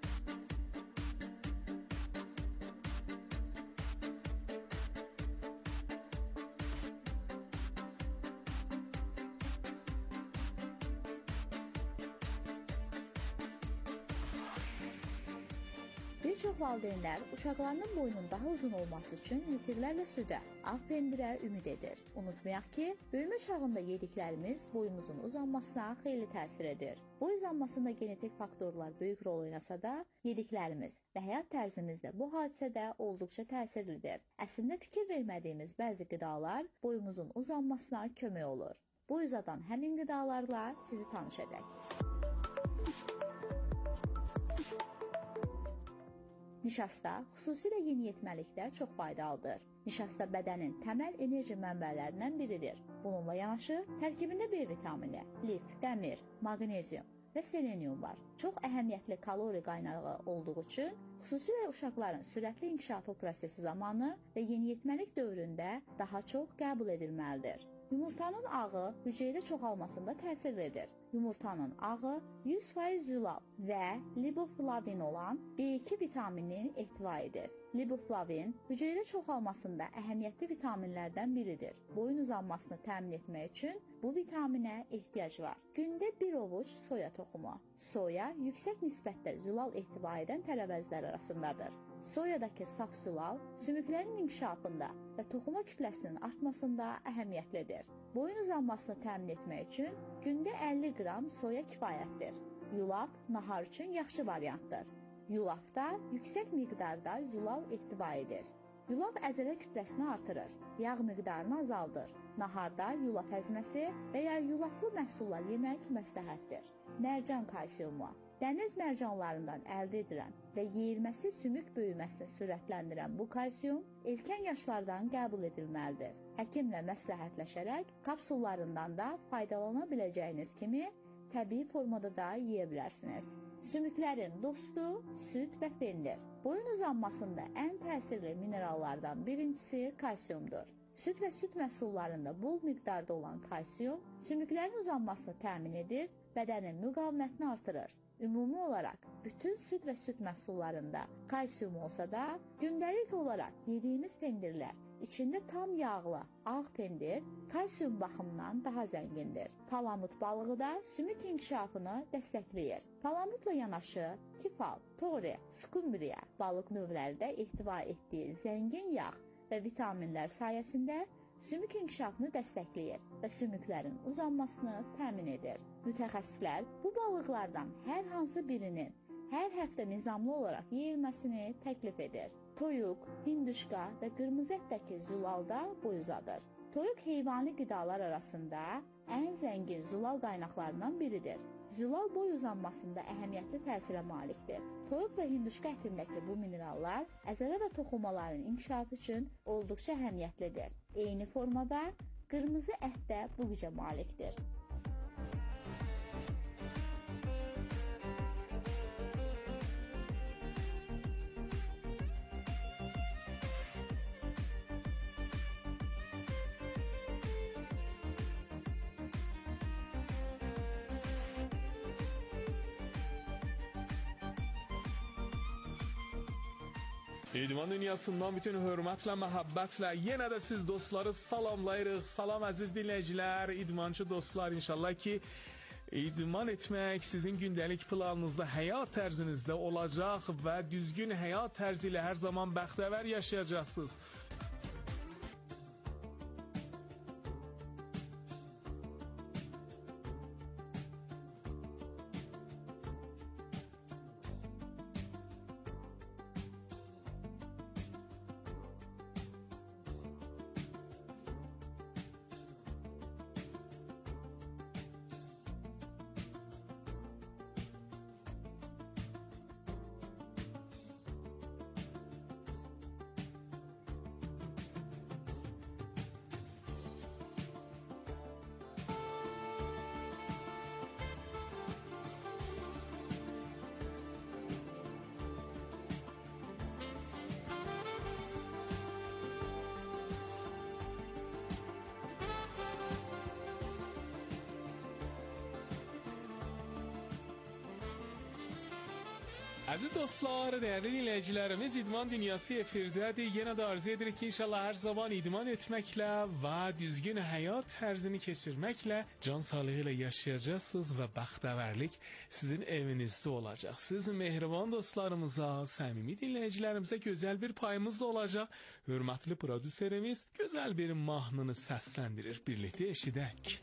Bir çox valideynlər uşaqlarının boyunun daha uzun olması üçün litrlərlə südə, ağ pendirə ümid edir. Unutmayaq ki, böyümə çağında yediklərimiz boyumuzun uzanmasına xeyli təsir edir. Boy uzanmasında genetik faktorlar böyük rol oynasa da, yediklərimiz və həyat tərzimiz də bu hadisədə olduqca təsirlidir. Əslində fikir vermədiyimiz bəzi qidalar boyumuzun uzanmasına kömək olur. Bu uzadan həmin qidalarla sizi tanış edək. Nişasta xüsusilə yeniyetməlikdə çox faydalıdır. Nişasta bədənin təməl enerji mənbələrindən biridir. Bununla yanaşı, tərkibində B vitamini, lif, dəmir, maqnezium və selenium var. Çox əhəmiyyətli kalori qaynağı olduğu üçün, xüsusilə uşaqların sürətli inkişafı prosesi zamanı və yeniyetməlik dövründə daha çox qəbul edilməlidir. Yumurtanın ağı hüceyrə çoxalmasında təsir edir. Yumurtanın ağı yüz faiz zülal və liboflavin olan B iki vitaminini ehtiva edir. Liboflavin hüceyrə çoxalmasında əhəmiyyətli vitaminlərdən biridir. Boyun uzanmasını təmin etmək üçün bu vitaminə ehtiyac var. Gündə bir ovuc soya toxumu. Soya yüksək nisbətdə zülal ehtiva edən tərəvəzlər arasındadır. Soyadakı saf zülal sümüklərin inkişafında və toxuma kütləsinin artmasında əhəmiyyətlidir. Boyun uzanmasını təmin etmək üçün gündə əlli qram soya kifayətdir. Yulaf nahar üçün yaxşı variantdır. Yulafda yüksək miqdarda zülal ehtiva edir. Yulaf əzələ kütləsini artırır, yağ miqdarını azaldır. Naharda yulaf əzməsi və ya yulaflı məhsullar yemək məsləhətdir. Mərcan kalsiumu. Dəniz mərcanlarından əldə edilən və yeyilməsi sümük böyüməsini sürətləndirən bu kalsium erkən yaşlardan qəbul edilməlidir. Həkimlə məsləhətləşərək kapsullarından da faydalana biləcəyiniz kimi təbii formada da yeyə bilərsiniz. Sümüklərin dostu süd və pendir. Boyun uzanmasında ən təsirli minerallardan birincisi kalsiumdur. Süd və süd məhsullarında bol miqdarda olan kalsium sümüklərin uzanmasını təmin edir, bədənin müqavimətini artırır. Ümumi olaraq bütün süd və süd məhsullarında kalsium olsa da, gündəlik olaraq yediyimiz pendirlər içində tam yağlı ağ pendir kalsium baxımından daha zəngindir. Palamut balığı da sümük inkişafını dəstəkləyir. Palamutla yanaşı kefal, tori, skumbriya balıq növləri də ehtiva etdiyi zəngin yağ və vitaminlər sayəsində sümük inkişafını dəstəkləyir və sümüklərin uzanmasını təmin edir. Mütəxəssislər bu balıqlardan hər hansı birinin hər həftə nizamlı olaraq yeyilməsini təklif edir. Toyuq, hinduşka və qırmızı ətdəki zülal da boy uzadır. Toyuq heyvani qidalar arasında ən zəngin zülal qaynaqlarından biridir. Zülal boy uzanmasında əhəmiyyətli təsirə malikdir. Toyuq və hinduşka ətindəki bu minerallar əzələ və toxumaların inkişafı üçün olduqca əhəmiyyətlidir. Eyni formada qırmızı ət də bu gücə malikdir. İdman dünyasından bütün hörmətlə, məhəbbətlə yenə də siz dostları salamlayırıq. Salam əziz dinləyicilər, idmançı dostlar, inşallah ki idman etmək sizin gündəlik planınızda, həyat tərzinizdə olacaq və düzgün həyat tərzi ilə hər zaman bəxtəvər yaşayacaqsınız. Aziz dostlar, değerli dinleyicilerimiz, İdman Dünyası efirdədir. Yenə də arzu edirik ki, inşallah hər zaman idman etməklə və düzgün həyat tərzini keçirməklə can sağlığı ilə yaşayacaqsınız və bəxtəvərlik sizin evinizdə olacaq. Siz mehriban dostlarımıza, səmimi dinləyicilərimizə gözəl bir payımız da olacaq. Hörmətli prodüserimiz gözəl bir mahnını səsləndirir. Birlikdə eşidək.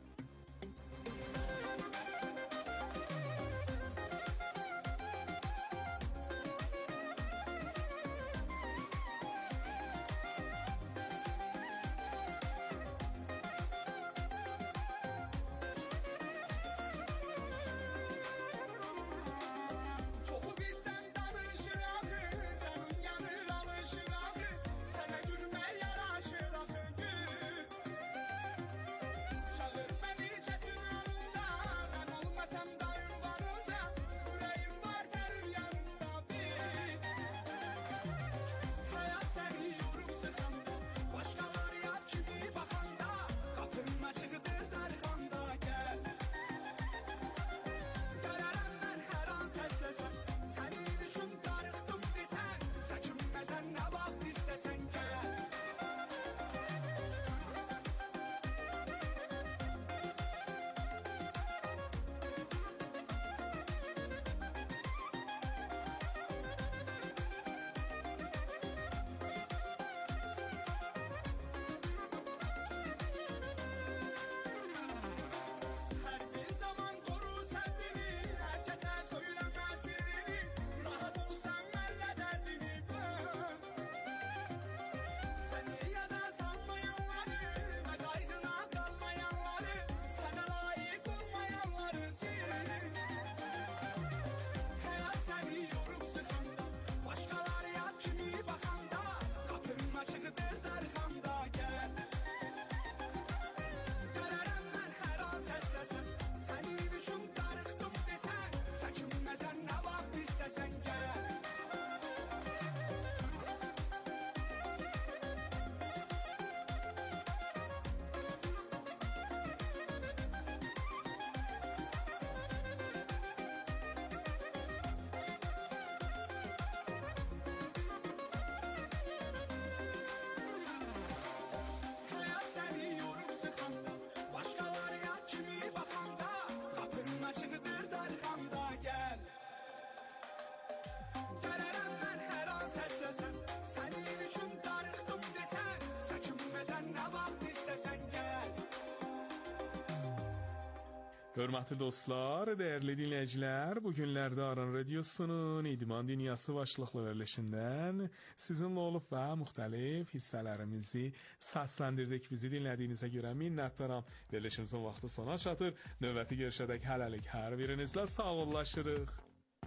Hörmətli dostlar, dəyərli dinləyicilər, bu günlərdə Aran Radiosunun İdman Dünyası başlıqlı verilişindən sizinlə olub və müxtəlif hissələrimizi səsləndirdik. Bizi dinlədiyinizə görə minnətdaram. Verilişimizin vaxtı sona çatır. Növbəti görüşədək hələlik hər birinizlə sağollaşırıq.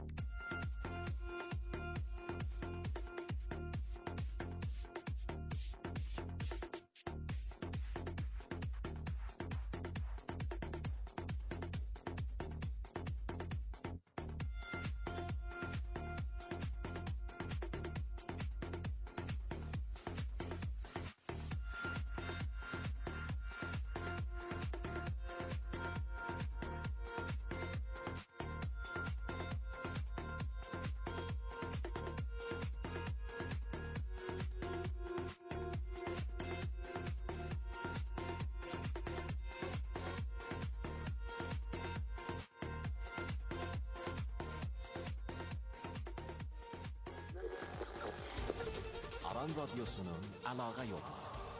Aran Radyosu'nun əlaqə yolu.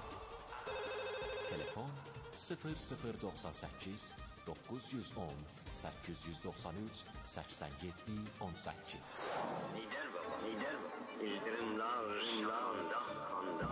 Telefon sıfır sıfır doxsan səkkiz doqquz yüz on səkkiz yüz doxsan üç səksən yeddi on səkkiz. Lider baba, lider baba. İldirimler, rimler, dağ,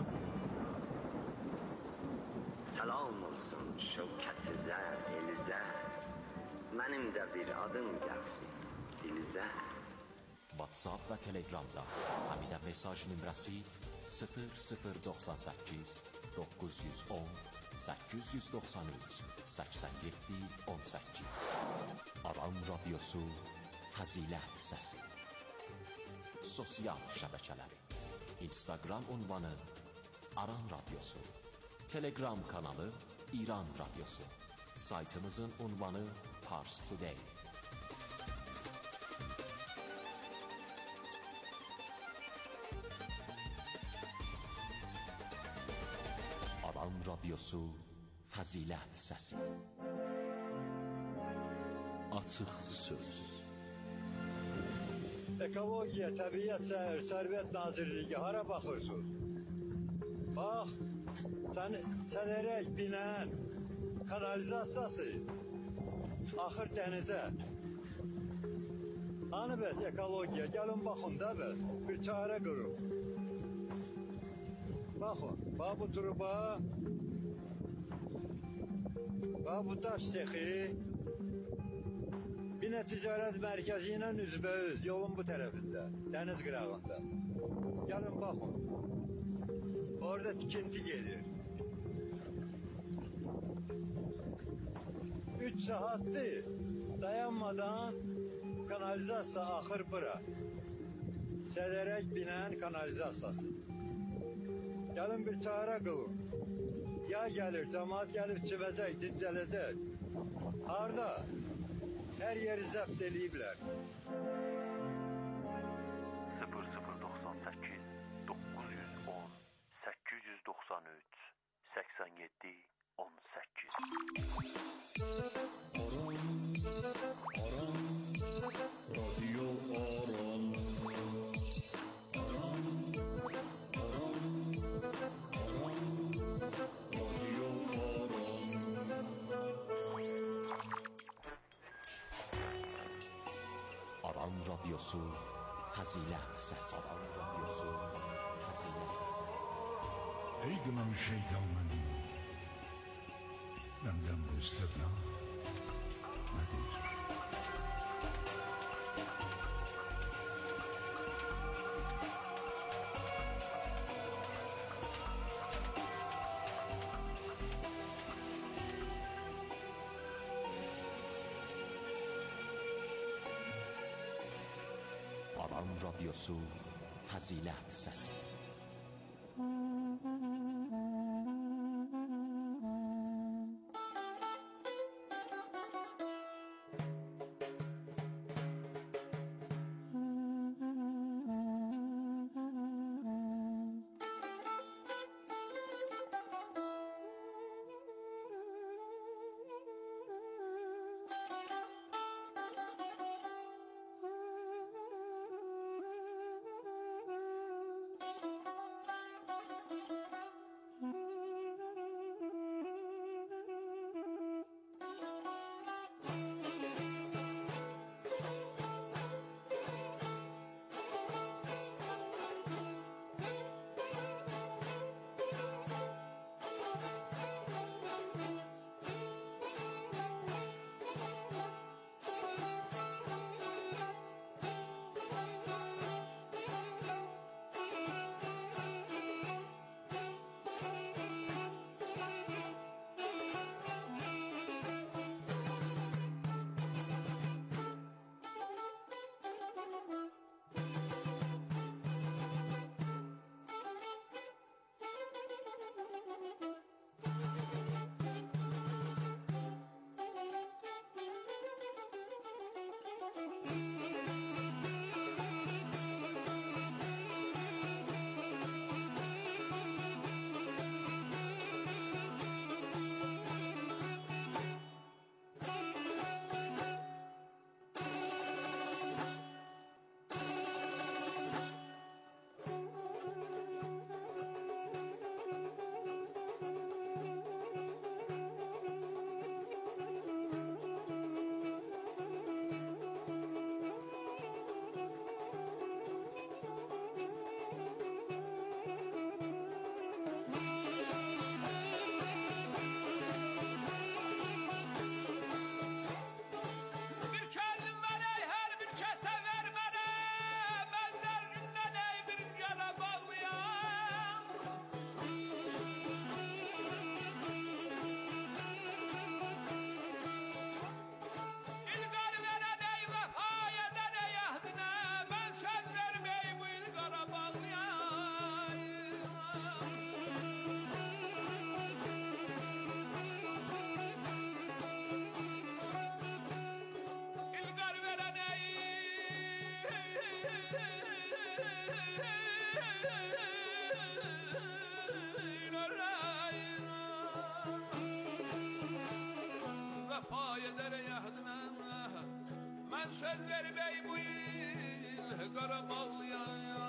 Salam olsun şevkətizə, elizə. Mənim də bir adım gəlsin dilizə. WhatsApp və Telegramda Həmidə mesaj nömrəsi sıfır sıfır doxsan səkkiz doqquz yüz on səkkiz yüz doxsan üç səksən yeddi on səkkiz. Aran Radyosu Fəzilət Səsi. Sosial şəbəkələri: Instagram ünvanı Aran Radyosu, Telegram kanalı İran Radyosu, saytımızın ünvanı Pars Today. Radyosu Fəzilət Səsi. Açıq söz. Ekologiya, Təbiət Sərvət Nazirliyi hara baxırsınız? Bax, sən, sənərək binən kanalizasiyası axır dənizə. Hani bəs ekologiya, gəlin baxın da bəs, bir çarə qırıb. Baxın, bax bu truba, bax bu daş texi, Binə Ticarət Mərkəzi ilə üzbəüz yolun bu tərəfində, dəniz qırağında. Gəlin baxın, orada tikinti gedir. Üç saatdir dayanmadan kanalizasiya axır bura. Sədərək binən kanalizasiyası. Gəlin bir çarə qılın. Ya gəlir, cəmaat gəlib çivəcək, dincələcək. Harada? Hər yeri zəbt eləyiblər. sıfır sıfır doxsan səkkiz doqquz yüz on səkkiz yüz doxsan üç səksən yeddi on səkkiz. Aran, aran, radyo aran. Aran, aran, aran, radyo aran. Aran Radyosu Fəzilət Səsi. Aran Radyosu Fəzilət Səsi. Ey qınan şeytanın, məndən bu istəqna nədir? Aran Radyosu Fəzilət Səsi. söz vermey bu il qara bağlayaya.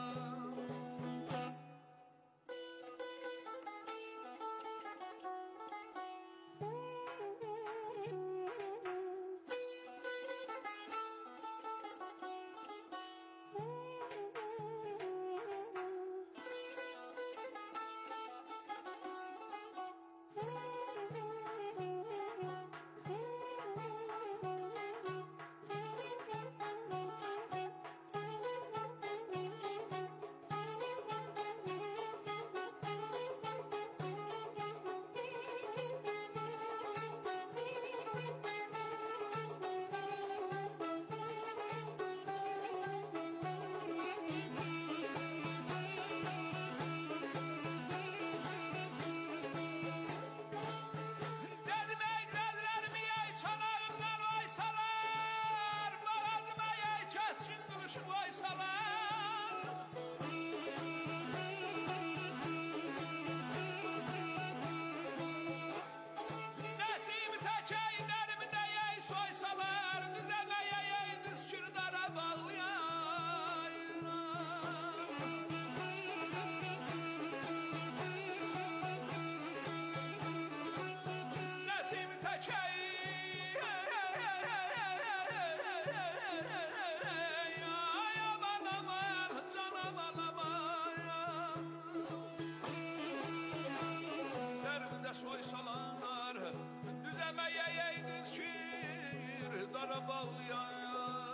Soysalar düzemeye yeydiniz şiir dara bağlayan.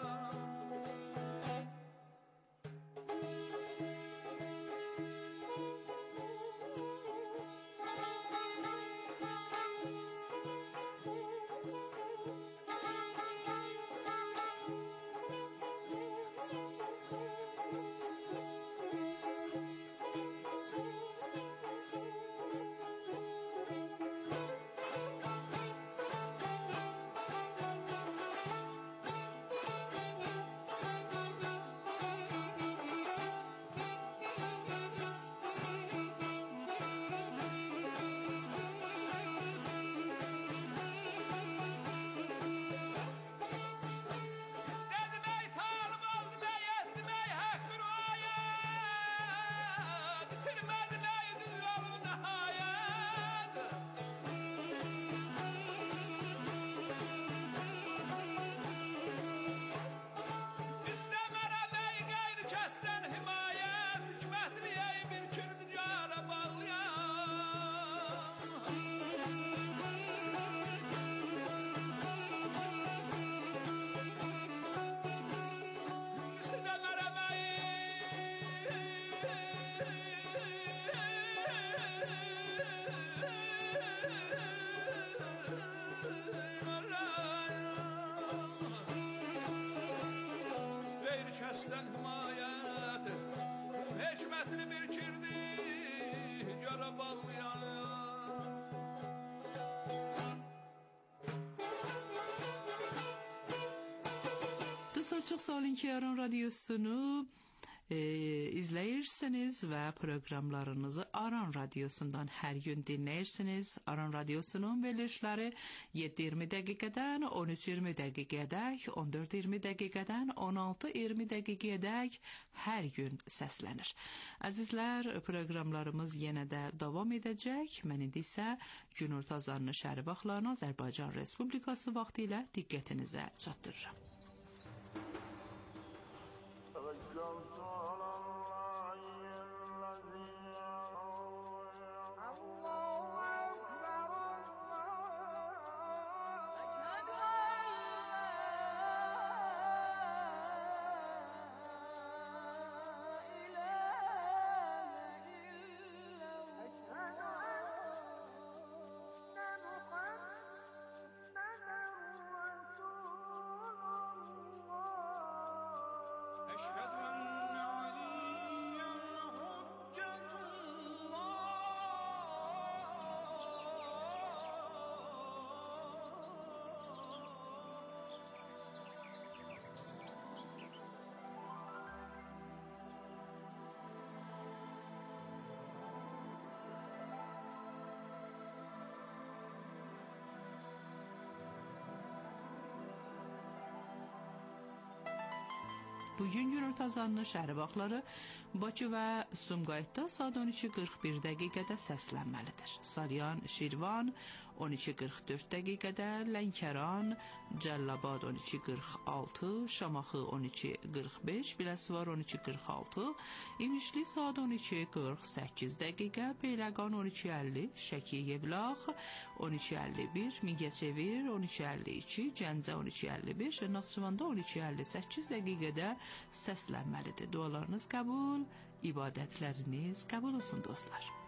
Kəsdən himayət hikmətini birikirdi yara bağlayan. Dostlar, çox sağ olun ki, Aran Radyosunu e, izləyirsiniz və proqramlarınızı Aran Radyosundan hər gün dinləyirsiniz. Aran Radyosunun verilişləri yeddi iyirmi dəqiqədən on üç iyirmi dəqiqədək, on dörd iyirmi dəqiqədən on altı iyirmi dəqiqədək hər gün səslənir. Əzizlər, proqramlarımız yenə də davam edəcək. Mən indi isə Cünur Tazarını şəhəri vaxtlarını Azərbaycan Respublikası vaxtı ilə diqqətinizə çatdırıram. محمد رسول الله Bugün günorta azanının şəhər vaxtları Bakı və Sumqayıtda saat on iki qırx bir dəqiqədə səslənməlidir. Saryan, Şirvan on iki qırx dörd dəqiqədə, Lənkəran, Cəllabad on iki qırx altı, Şamaxı on iki qırx beş, Biləsuvar on iki qırx altı, İmişli saat on iki qırx səkkiz dəqiqə, Beyləqan on iki əlli, Şəki Yevlax on iki əlli bir, Mingəçevir on iki əlli iki, Gəncə on iki əlli beş və Naxçıvanda on iki əlli səkkiz dəqiqədə səslənməlidir. Dualarınız qəbul, ibadətləriniz qəbul olsun dostlar.